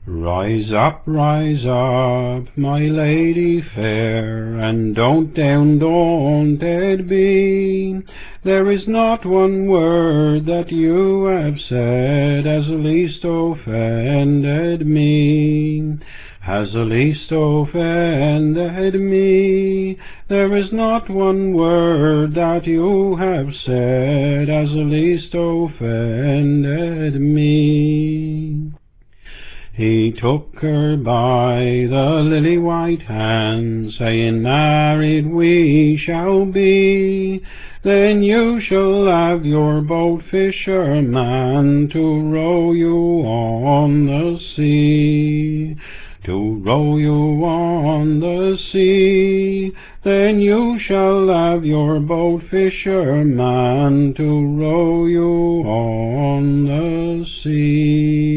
Rise up, my lady fair, and don't daunted be. There is not one word that you have said has least offended me. Has least offended me. There is not one word that you have said has least offended me. He took her by the lily-white hand, saying, Married we shall be. Then you shall have your boat, fisherman, to row you on the sea. To row you on the sea. Then you shall have your boat, fisherman, to row you on the sea.